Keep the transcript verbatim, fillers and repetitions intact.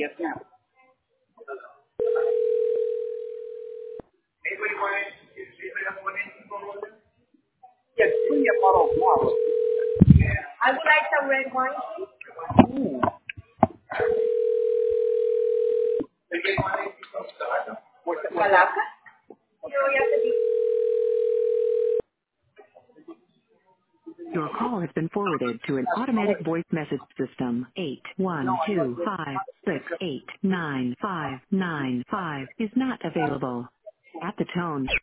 Yes, ma'am. Yes, bring me a bottle of water. I would like some red wine. Ooh. What's that? Malacca? You know, you have to be. Your call has been forwarded to an automatic voice message system. Eight one two five six eight nine five nine five is not available. At the tone,